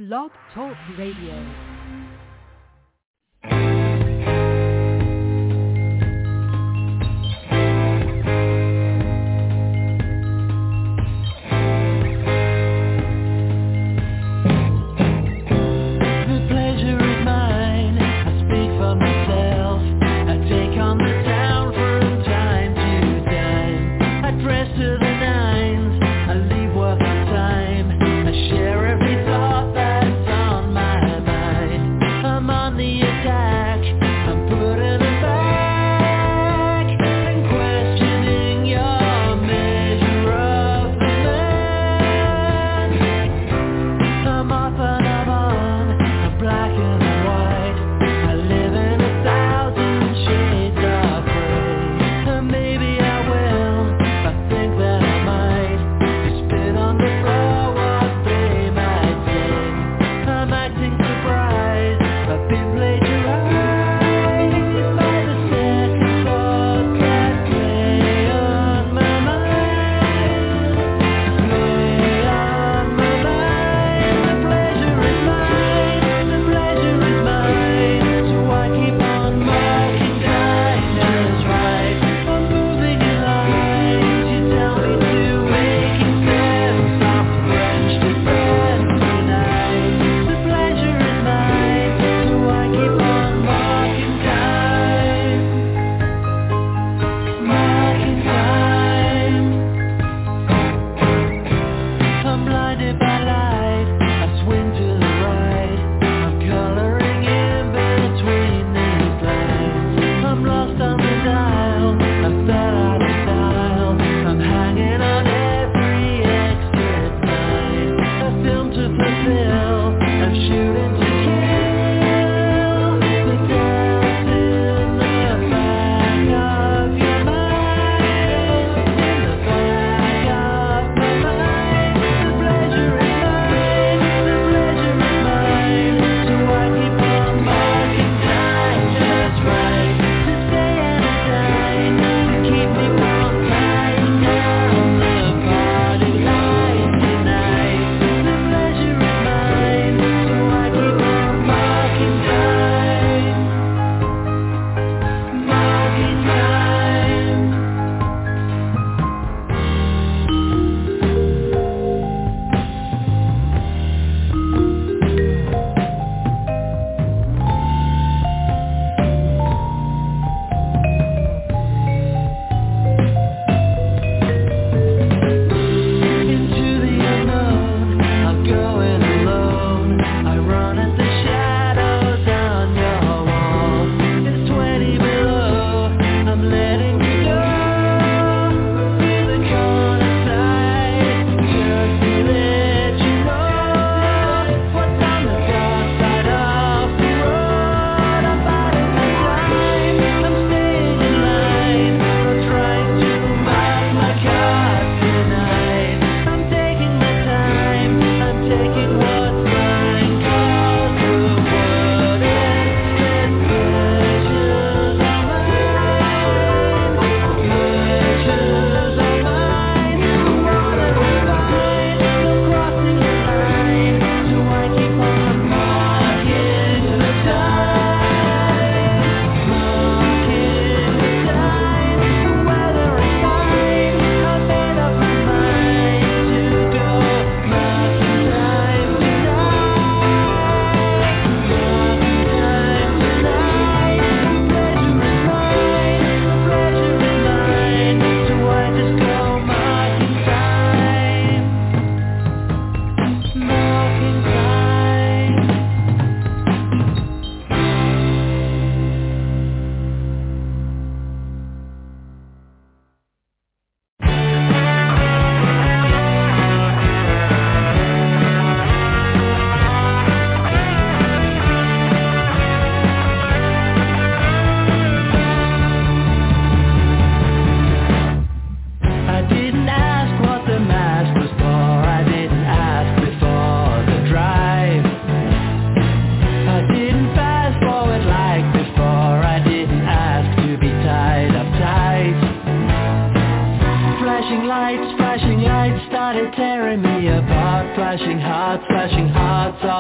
Blog Talk Radio. Share every thought that's on my mind.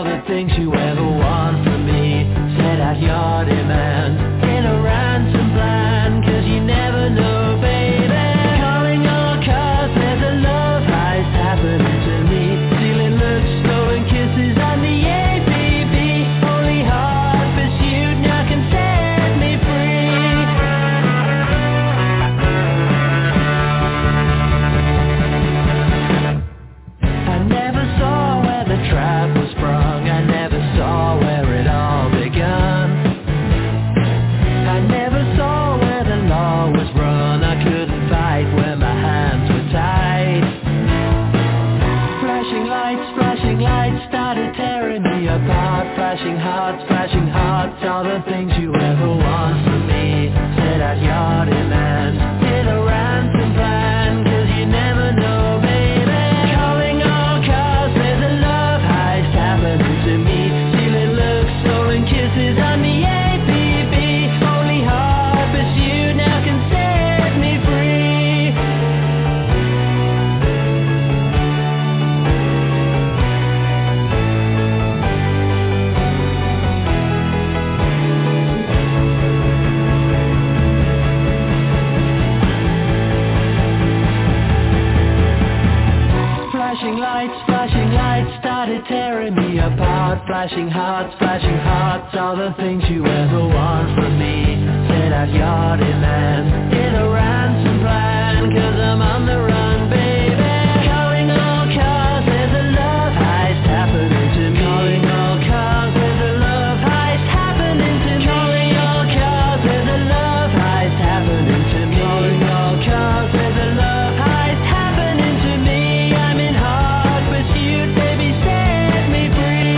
all the things you ever want from me. Set out your demands in a ransom plan, 'cause you never know, baby. Calling all cars, there's a love heist happening to me. Stealing looks, stolen kisses on the ABB. Only hard pursuit now can set me free. I never saw where the trap was sprung. I never saw where it all begun. I never saw where the law was run. I couldn't fight when my hands were tied. Flashing lights started tearing me apart. Flashing hearts, all the things you ever want from me. Set out your demands, hit a ransom plan, 'cause you never know, baby. Calling all cars, there's a love heist happening to me. Stealing looks, stolen kisses on the ABB. Only hard pursuit now can set me free. Flashing lights started tearing me apart. Flashing hearts, all the things you ever want from me. Set out your demands, hit a ransom plan, 'cause I'm on the run, baby. Calling all cars, there's a love heist happening to me. Calling all cars, there's a love heist happening to me. Calling all cars, there's a love heist happening to me. Calling all cars, there's a love heist happening to me. I'm in hard pursuit, baby, set me free.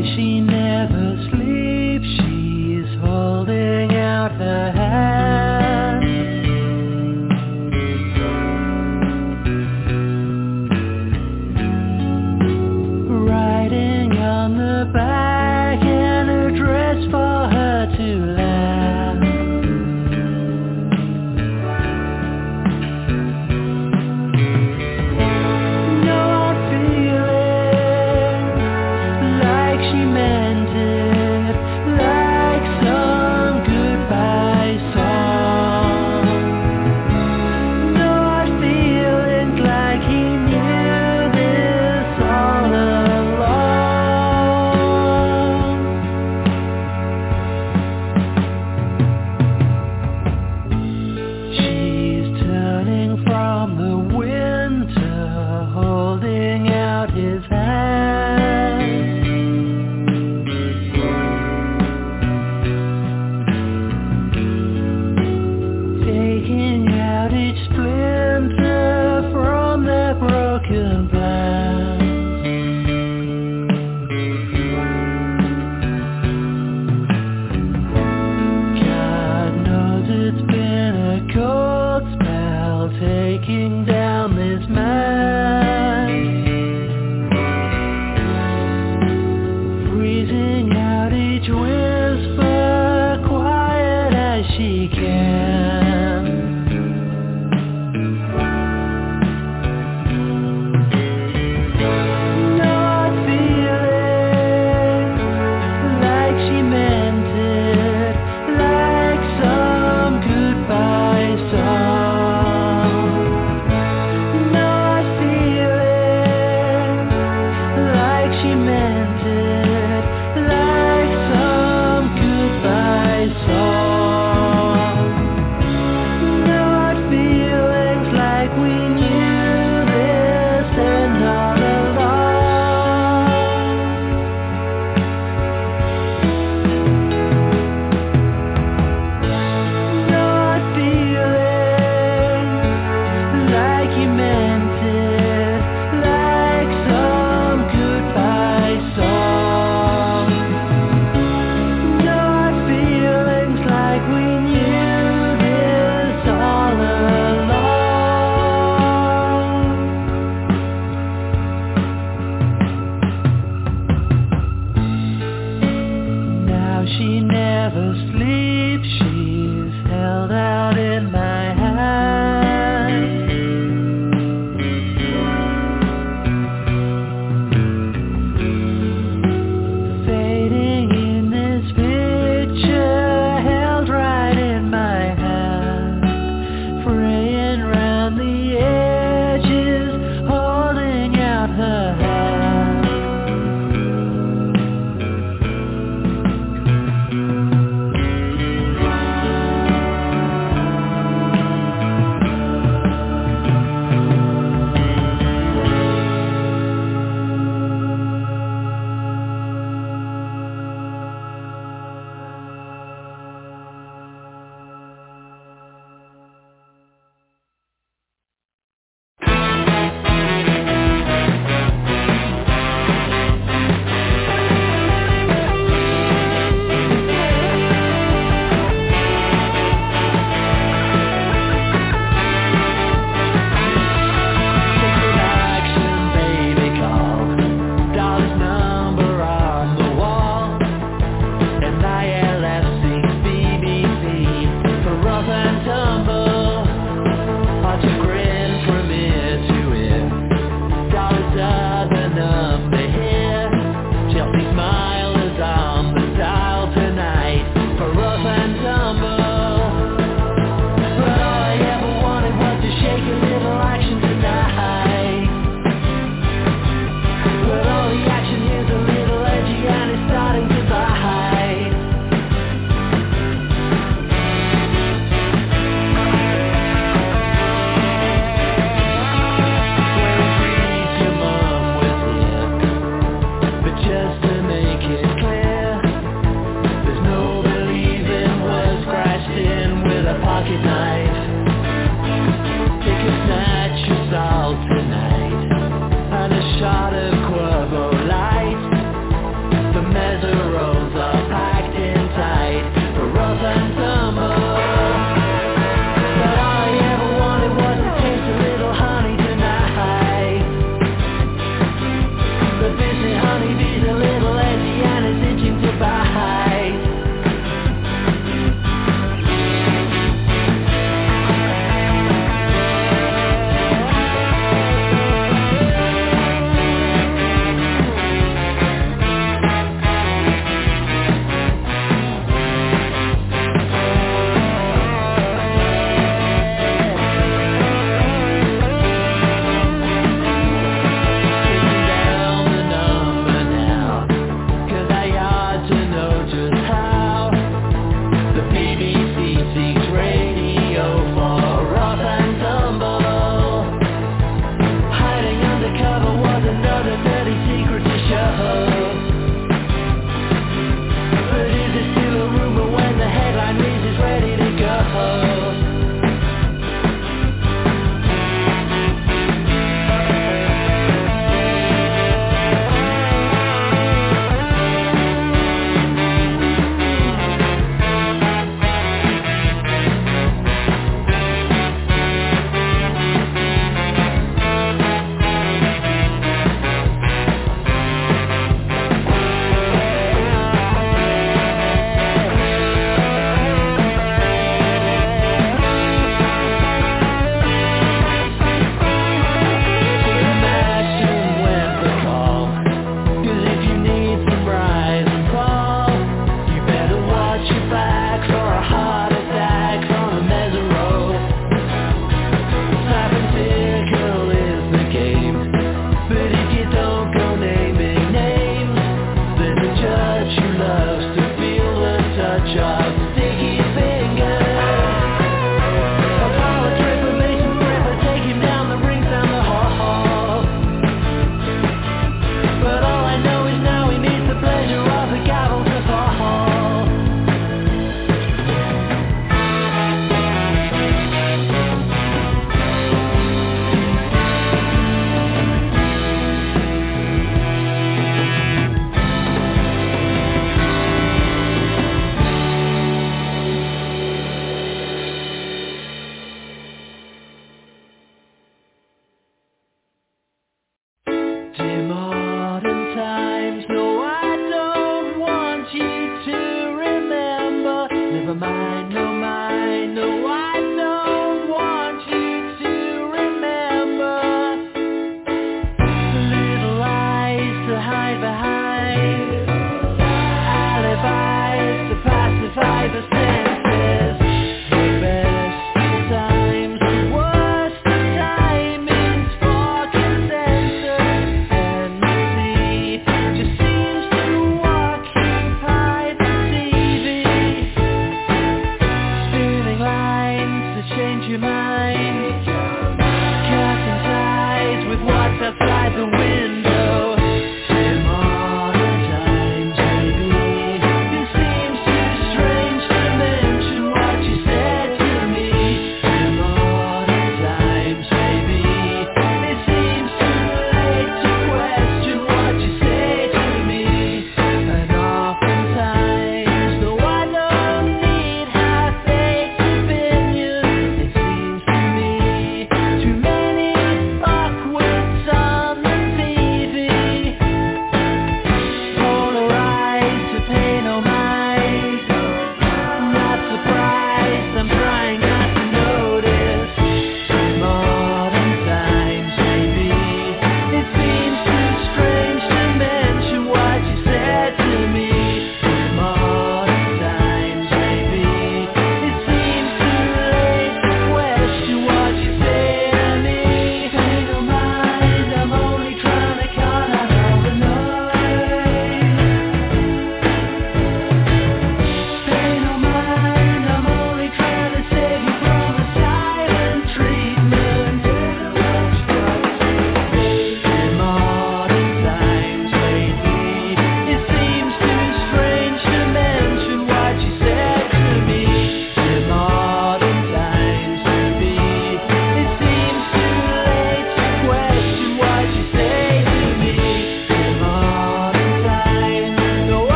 she never sleeps, she's holding out her hand. Writing on the back an address for her to land. Not feeling like she meant it, like some goodbye song. Not feeling like he knew this all along. She's turning from the winter, holding out his hand. Taking out each splinter from their broken plans. God knows it's been a cold spell taking down this man. Freezing out each whisper, quiet as she can. Not feeling like she meant it, like some goodbye song. Not feeling like she meant it, like some goodbye song. Not feelings like we knew this and all along. Not feeling like you meant it, like some goodbye song. Not feelings like we knew this all along. Now she never sleeps, she's held out in my hand. Fading in this picture, held right in my hand. Fraying round the edges, holding out her hand. shot of Cuervo light. The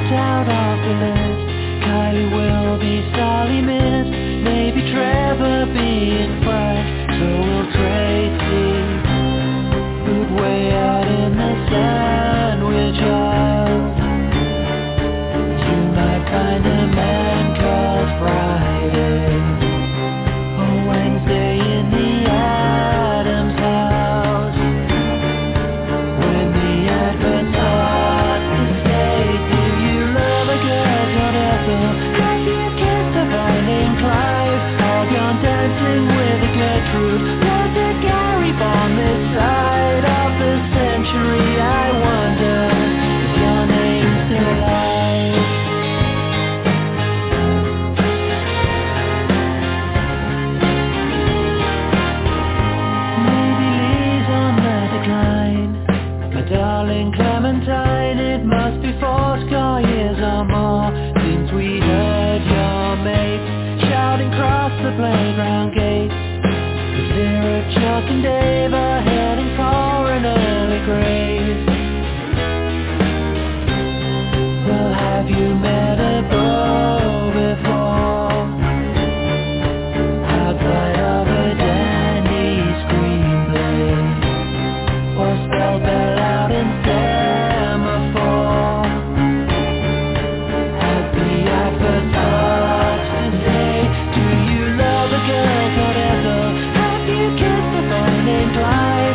dropped out of the list. Kylie will be sorely missed. Maybe Trevor being fresh. So will Tracy, who'd way out in the sandwich aisle. You might find a man called Friday or Wednesday in the Adams house. When the adverts start to say, do you love a girl called Ethel? Have you kissed a boy named Clive? Or gone dancing with a Gertrude? Was it Gary Bond this side of the century? I wonder, is your name still alive? Maybe Lee's on the decline. My darling Clementine, it must be 40 years or more since we heard your mate shouting across the playground gate. Is there a Chuck and Dave are heading for an early grave? Well, have you met a beau before? Outside of a dandy screenplay or spelled Bell out in semaphore. At the advert starts to say, do you love a girl called Ethel? Have you kissed a boy named Clive?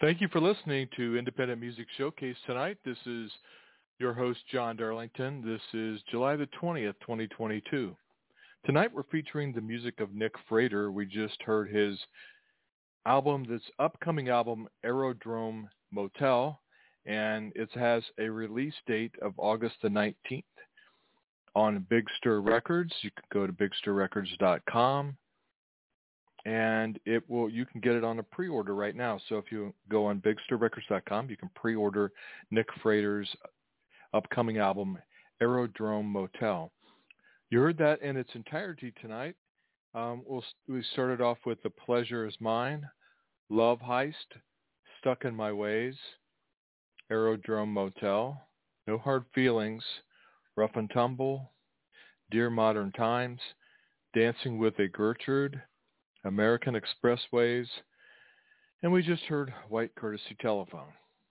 Thank you for listening to Independent Music Showcase tonight. This is your host, John Darlington. This is July the 20th, 2022. Tonight we're featuring the music of Nick Frater. We just heard his album, this upcoming album, Aerodrome Motel, and it has a release date of August the 19th on Big Stir Records. You can go to bigstirrecords.com. And you can get it on a pre-order right now. So if you go on bigstirrecords.com, you can pre-order Nick Frater's upcoming album, Aerodrome Motel. You heard that in its entirety tonight. We started off with The Pleasure Is Mine, Love Heist, Stuck in My Ways, Aerodrome Motel, No Hard Feelings, Rough and Tumble, Dear Modern Times, Dancing with a Gertrude, American Expressways, and we just heard White Courtesy Telephone.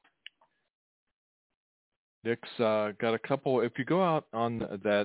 Nick's got a couple. If you go out on that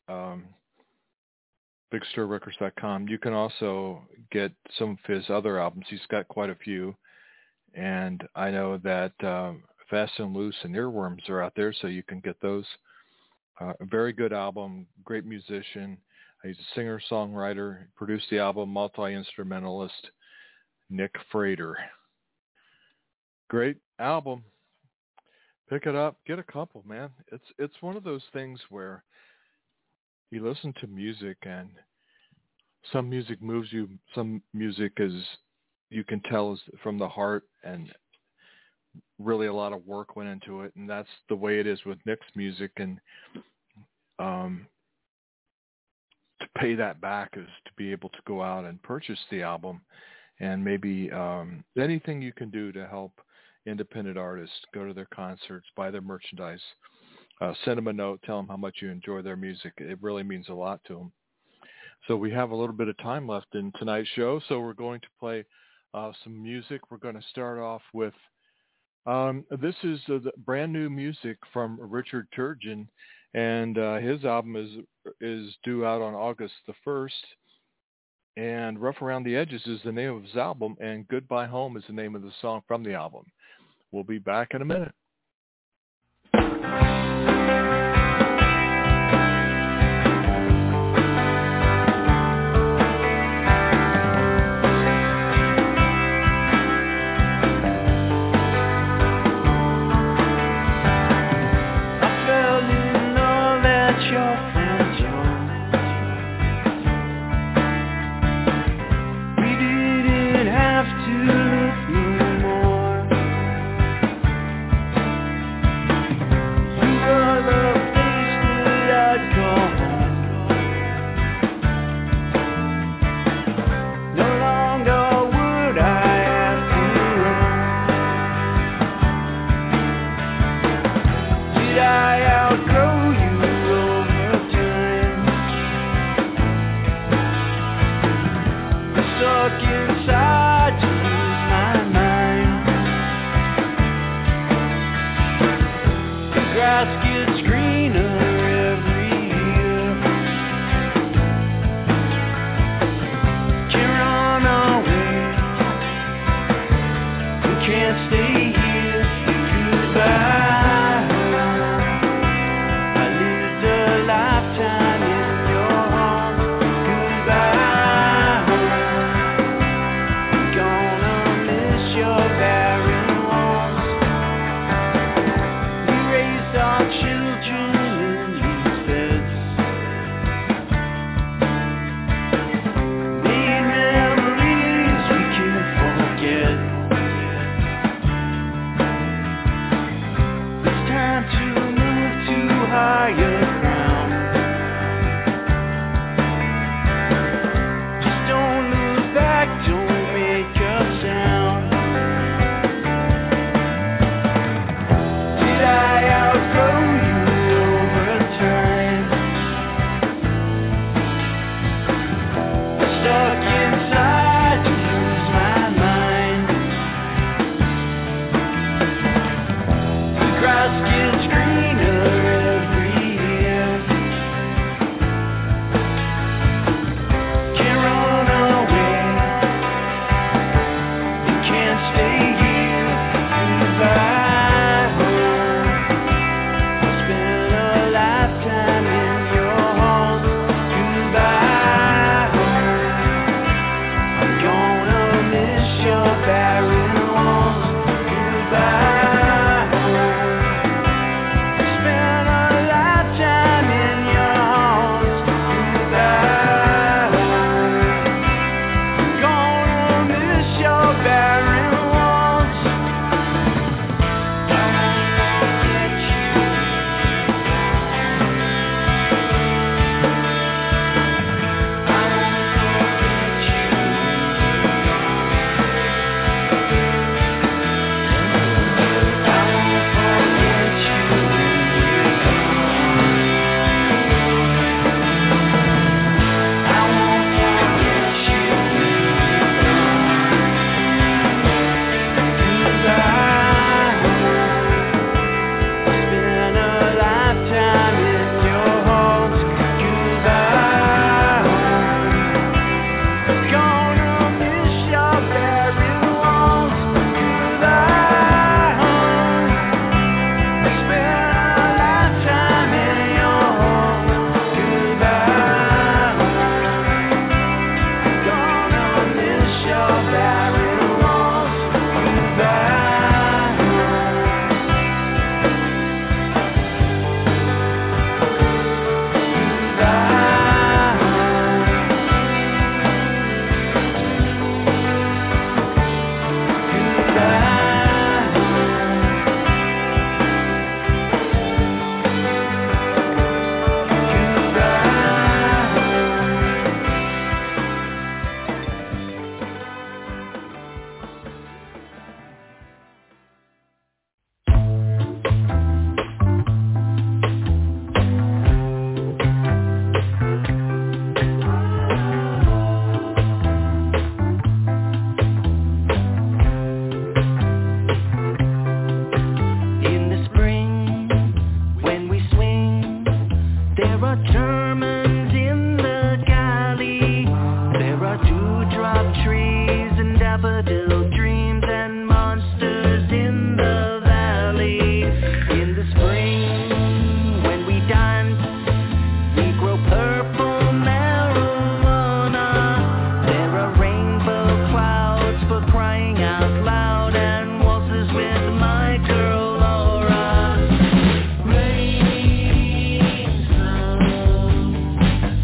bigstirrecords.com, you can also get some of his other albums. He's got quite a few, and I know that Fast and Loose and Earworms are out there, so you can get those. A very good album, great musician. He's a singer-songwriter, produced the album, multi-instrumentalist, Nick Frater. Great album. Pick it up. Get a couple, man. It's one of those things where you listen to music and some music moves you. Some music you can tell is from the heart and really a lot of work went into it. And that's the way it is with Nick's music. And to pay that back is to be able to go out and purchase the album, and maybe anything you can do to help independent artists, go to their concerts, buy their merchandise, send them a note, tell them how much you enjoy their music. It really means a lot to them. So we have a little bit of time left in tonight's show, so we're going to play some music. We're going to start off with, this is the brand new music from Richard Turgeon, and his album is due out on August the 1st. And Rough Around the Edges is the name of his album, and Goodbye Home is the name of the song from the album. We'll be back in a minute. I outgrow you over time? There are Germans in the galley. There are dewdrop trees and daffodil dreams and monsters in the valley. In the spring, when we dance, we grow purple marijuana. There are rainbow clouds for crying out loud and waltzes with my girl Laura. Rain, snow,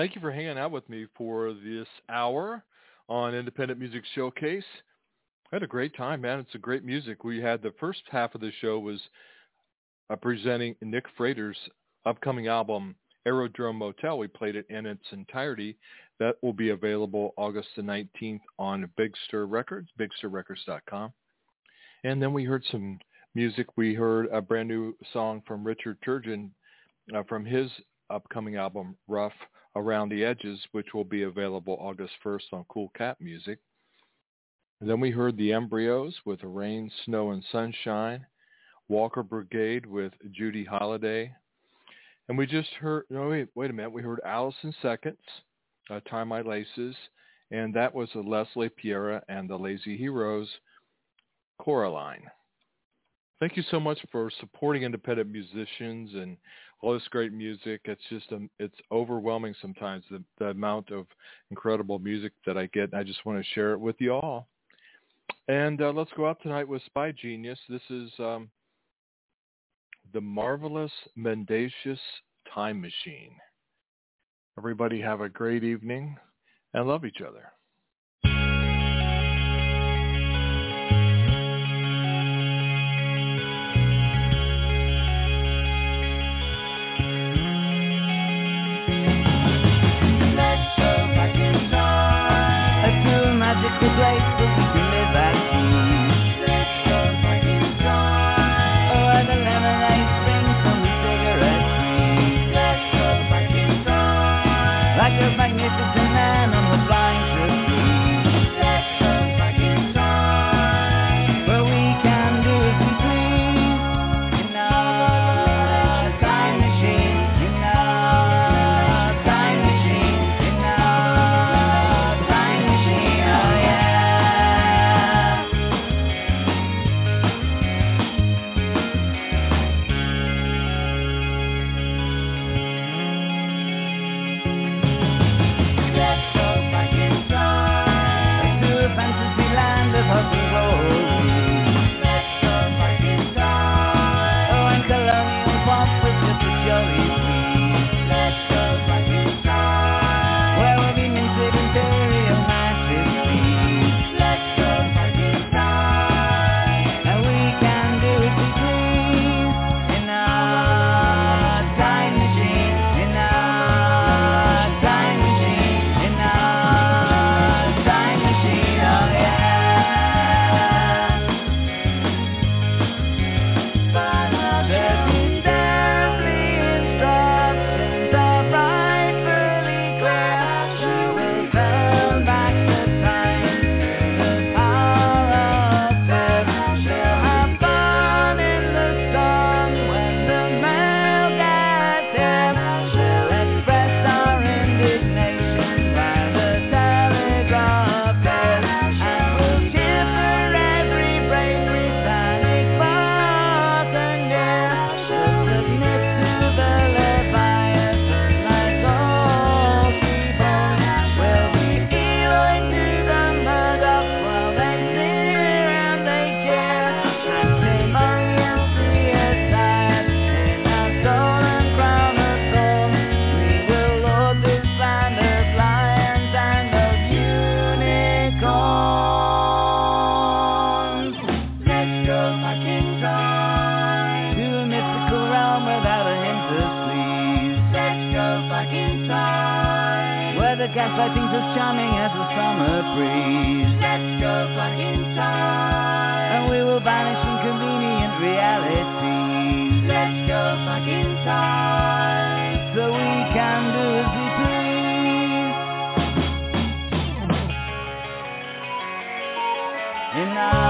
Thank you for hanging out with me for this hour on Independent Music Showcase. I had a great time, man. It's a great music. We had the first half of the show was presenting Nick Frater's upcoming album, Aerodrome Motel. We played it in its entirety. That will be available August the 19th on Big Stir Records, bigstirrecords.com. And then we heard some music. We heard a brand new song from Richard Turgeon from his upcoming album, Rough Around the Edges, which will be available August 1st on Cool Cat Music. And then we heard the Embryos with Rain, Snow, and Sunshine, Walker Brigade with Judy Holliday. And we just heard, wait a minute, we heard Alice in Seconds, Tie My Laces, and that was Leslie Piera and the Lazy Heroes, Coraline. Thank you so much for supporting independent musicians and all this great music. It's just, it's overwhelming sometimes, the amount of incredible music that I get. I just want to share it with you all. And let's go out tonight with Spy Genius. This is The Marvelous Mendacious Time Machine. Everybody have a great evening and love each other. Magical place where we can live at peace. Let's go back in time. Oh, where the lemonade springs from the cigarette trees. Let's go back in time. Like a magnificent man on the flying trapeze. Let's go back in time. Where we can do as we please. In our time machine. In our time machine. In our time machine. Gaslighting's as charming as a summer breeze. Let's go back in time. And we will banish inconvenient realities. Let's go back in time. So we can do as we please. In our